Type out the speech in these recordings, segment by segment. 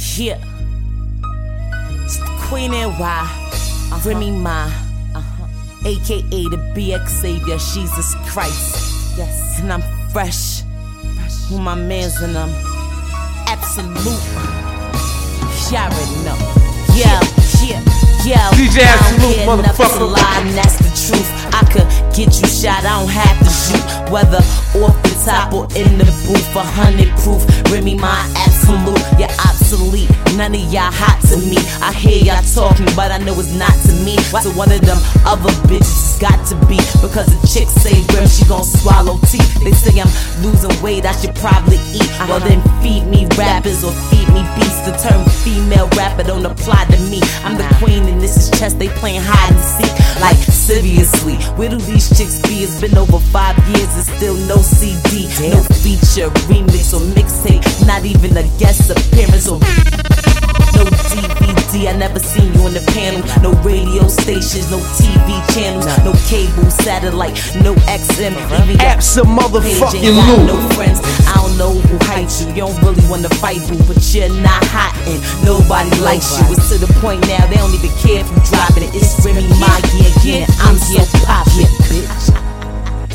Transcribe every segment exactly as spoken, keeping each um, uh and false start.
Yeah, it's the Queen N Y, uh-huh. Remy Ma, uh-huh. A K A the B X Savior, Jesus Christ. Yes, and I'm fresh, fresh. With my mans and I'm absolute. Y'all already know. Yeah, yeah, yeah. D J Absolute, motherfucker. Lie, and that's the truth. I could get you shot, I don't have to shoot. Whether off the top or in the booth, a hundred proof. Remy Ma, absolute, you're obsolete. None of y'all hot to me. I hear y'all talking, but I know it's not to me. So one of them other bitches got to be. Because the chick say grim, she gon' swallow teeth. They say I'm losing weight, I should probably eat. Well then feed me rappers or feed me beasts. The term female rapper don't apply to me. I'm the queen and this is chess, they playing hide and seek. Like seriously, where do these chicks be? It's been over five years and still no C D. No feature, remix or mixtape. Not even a guest appearance or no D V D, I never seen you on the panel. No radio stations, no T V channels, no cable, satellite, no X M. Even Abso-motherfucking got no friends. I don't know who hypes you. You don't really wanna fight boo, but you're not hot and nobody likes you. It's to the point now they don't even care if you dropping it. It's Remy Ma, yeah, yeah. I'm so poppin', bitch.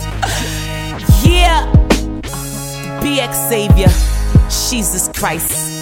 Yeah, B X Savior, Jesus Christ.